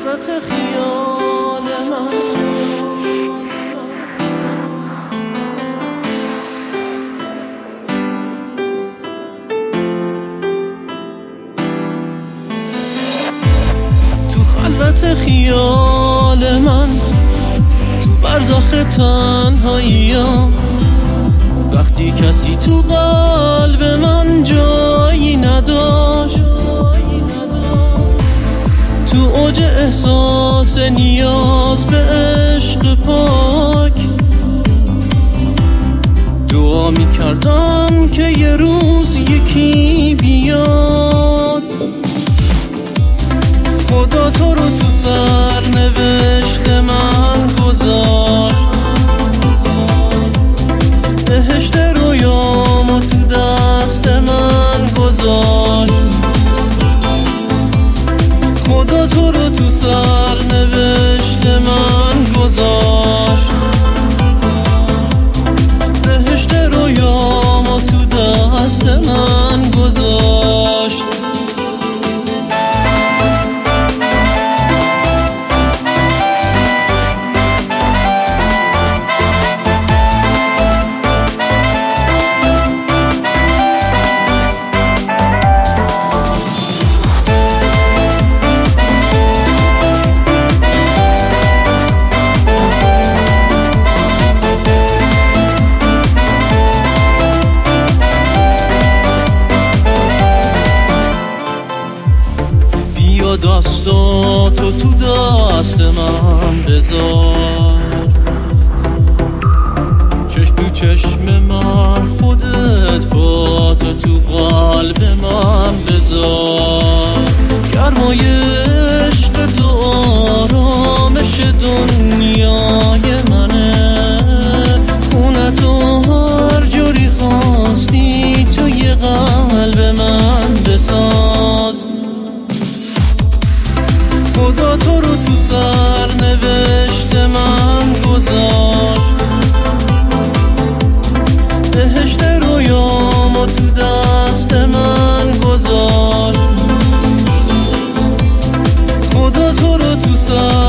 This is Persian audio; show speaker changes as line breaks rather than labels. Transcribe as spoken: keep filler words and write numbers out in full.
خلوت خیال من تو خلوت خیال من تو برزخ تنهایی‌ام وقتی کسی تو قلب من جایی نداشت تو اوج احساس نیاز به عشق پاک دعا میکردم که یه روز یکی بیاد خدا تو رو تو سرنوشت من گذاشت بهشت رویامو تو دست من گذاشت خدا تو رو تو سرنوشت من گذاشت بهشت رویامو تو دست من گذاشت دستاتو تو دست من بذار چشم تو چشم من خودت با تو تو قلب من بذار گرمای عشق تو آرامش دنیای منه خونه تو هر جوری خواستی توی قلب من بساز خدا تو رو تو سرنوشت من گذاشت بهشت رویامو تو دست من گذاشت خدا تو رو تو سرنوشت